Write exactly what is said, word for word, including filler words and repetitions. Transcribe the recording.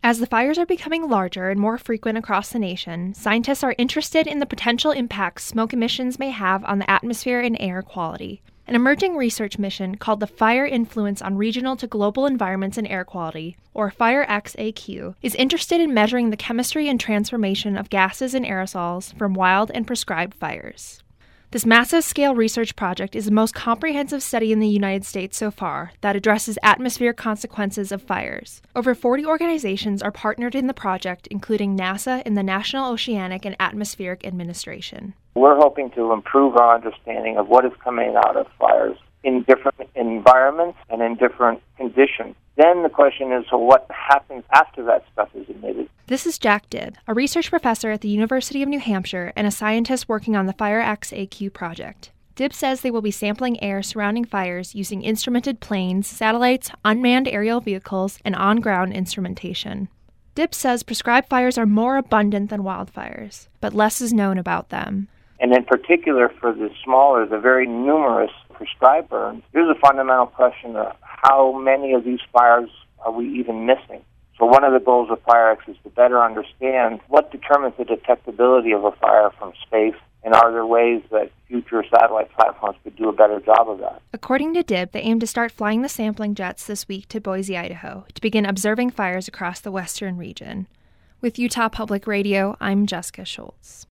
As the fires are becoming larger and more frequent across the nation, scientists are interested in the potential impacts smoke emissions may have on the atmosphere and air quality. An emerging research mission called the Fire Influence on Regional to Global Environments and Air Quality, or FIRE-X A Q, is interested in measuring the chemistry and transformation of gases and aerosols from wild and prescribed fires. This massive-scale research project is the most comprehensive study in the United States so far that addresses atmospheric consequences of fires. Over forty organizations are partnered in the project, including NASA and the National Oceanic and Atmospheric Administration. We're hoping to improve our understanding of what is coming out of fires in different environments and in different conditions. Then the question is, so what happens after that stuff is emitted? This is Jack Dibb, a research professor at the University of New Hampshire and a scientist working on the FIRE-X A Q project. Dibb says they will be sampling air surrounding fires using instrumented planes, satellites, unmanned aerial vehicles, and on-ground instrumentation. Dibb says prescribed fires are more abundant than wildfires, but less is known about them. And in particular for the smaller, the very numerous prescribed burns, there's a fundamental question of how many of these fires are we even missing? So one of the goals of FIRE-X is to better understand what determines the detectability of a fire from space, and are there ways that future satellite platforms could do a better job of that? According to Dibb, they aim to start flying the sampling jets this week to Boise, Idaho, to begin observing fires across the western region. With Utah Public Radio, I'm Jessica Schultz.